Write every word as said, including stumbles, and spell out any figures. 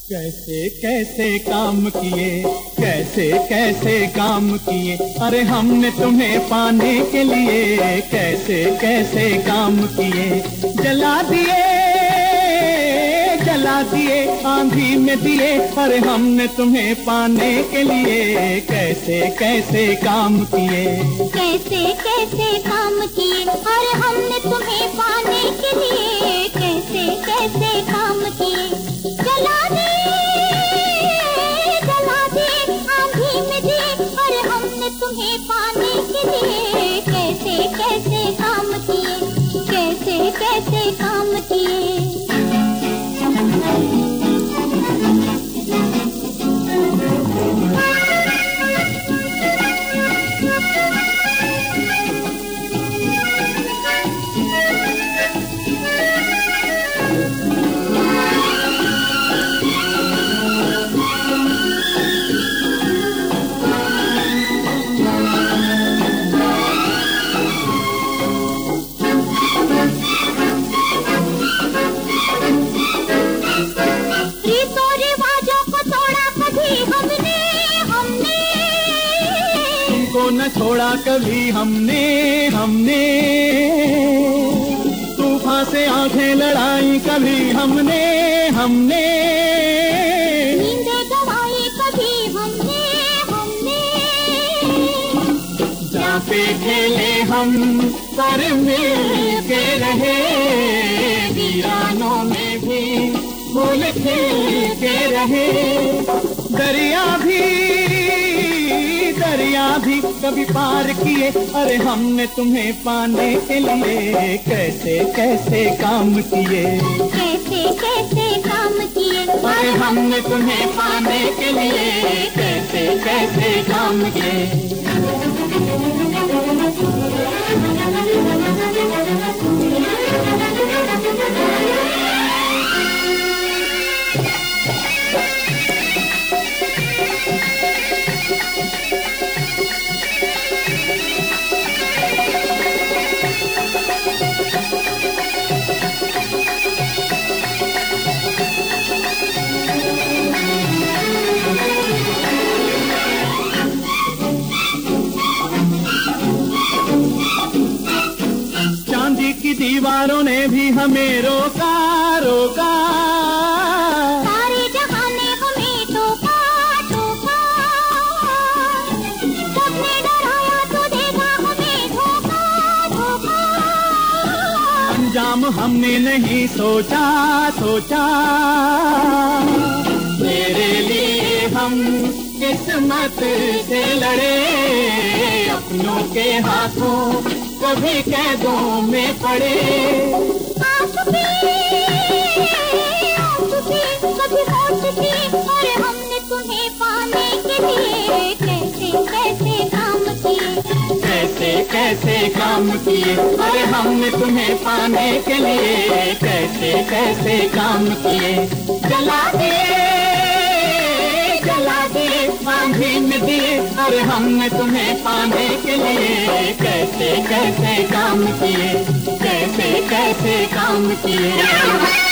कैसे कैसे काम किए, कैसे कैसे काम किए, अरे हमने तुम्हें पाने के लिए कैसे कैसे काम किए। जला दिए जला दिए आंधी में दिए, अरे हमने तुम्हें पाने के लिए कैसे कैसे काम किए। कैसे कैसे काम किए, अरे हमने तुम्हें पाने के लिए कैसे कैसे काम किए। जला दिए जला दिए आंधी में दिए, अरे हमने तुम्हें पाने के लिए कैसे कैसे काम किए, कैसे कैसे काम किए। न छोड़ा कभी हमने हमने तूफान से आंखें लड़ाई कभी हमने हमने नींदें गवाई कभी हमने हमने जहाँ पे खेले हम पर मिल के रहे, वीरानों में भी फूल खिल के रहे। दरिया भी दरिया भी कभी पार किए, अरे हमने तुम्हें पाने के लिए कैसे कैसे काम किए। कैसे कैसे काम किए, अरे हमने तुम्हें पाने के लिए कैसे कैसे काम किए। की दीवारों ने भी हमें रोका रोका, सारे जहां ने हमें टोका टोका। सबने डराया तो देखा हमें धोखा धोखा। अंजाम हमने नहीं सोचा सोचा, तेरे लिए हम किस्मत से लड़े, अपनों के हाथों कभी कैदों में पड़े। आँख पे आँख पे कभी होठ पे, अरे हमने तुम्हें पाने के लिए कैसे कैसे काम किए। कैसे कैसे काम किए, अरे हमने तुम्हें पाने के लिए कैसे कैसे काम किए। जला दिए जला दिए आंधी में दिए, अरे हमने तुम्हें पाने के लिए कैसे कैसे काम किए, कैसे कैसे काम किए।